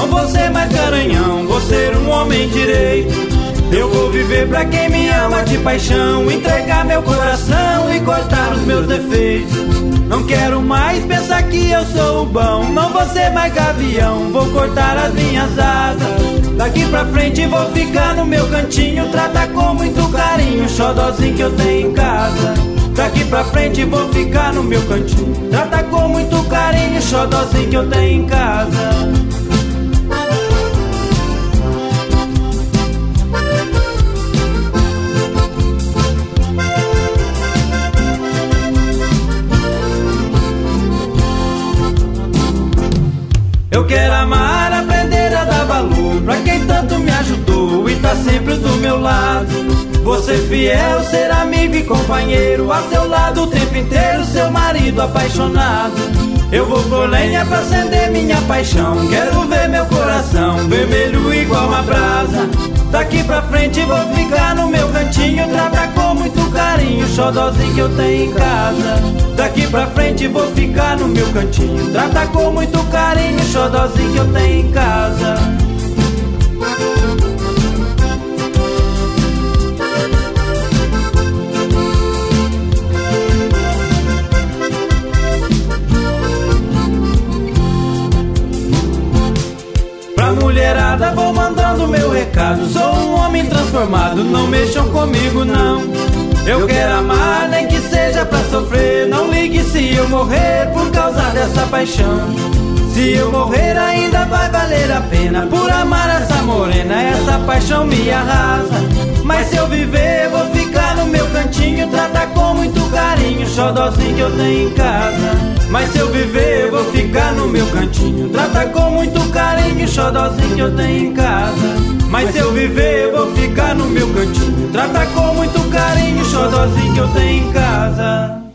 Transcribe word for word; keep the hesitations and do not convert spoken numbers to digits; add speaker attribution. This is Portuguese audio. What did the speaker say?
Speaker 1: Não vou ser mais garanhão, vou ser um homem direito. Eu vou viver pra quem me ama de paixão, entregar meu coração e cortar os meus defeitos. Não quero mais pensar que eu sou o bom. Não vou ser mais gavião, vou cortar as minhas asas. Daqui pra frente vou ficar no meu cantinho, tratar com muito carinho o xodózinho que eu tenho em casa. Daqui pra frente vou ficar no meu cantinho, tratar com muito carinho o xodózinho que eu tenho em casa. Eu quero amar, aprender a dar valor pra quem tanto me ajudou e tá sempre do meu lado. Vou ser fiel, ser amigo e companheiro, a seu lado o tempo inteiro, seu marido apaixonado. Eu vou por lenha pra acender minha paixão, quero ver meu coração vermelho igual uma brasa. Daqui pra frente vou ficar no meu cantinho, tratar com muito carinho o xodózinho que eu tenho em casa. Daqui pra frente vou ficar no meu cantinho, tratar com muito carinho o xodózinho que eu tenho em casa. Pra mulherada vou mandando meu recado, sou um homem transformado, não mexam comigo não. Eu quero amar, nem que seja pra sofrer, não ligue se eu morrer por causa dessa paixão. Se eu morrer ainda vai valer a pena, por amar essa morena, essa paixão me arrasa. Mas se eu viver vou ficar no meu cantinho, tratar com muito carinho o xodózinho que eu tenho em casa. Mas se eu viver vou ficar no meu cantinho, tratar com muito carinho o xodózinho que eu tenho em casa. Mas se eu viver vou ficar no meu cantinho, tratar com muito carinho o xodózinho que eu tenho em casa.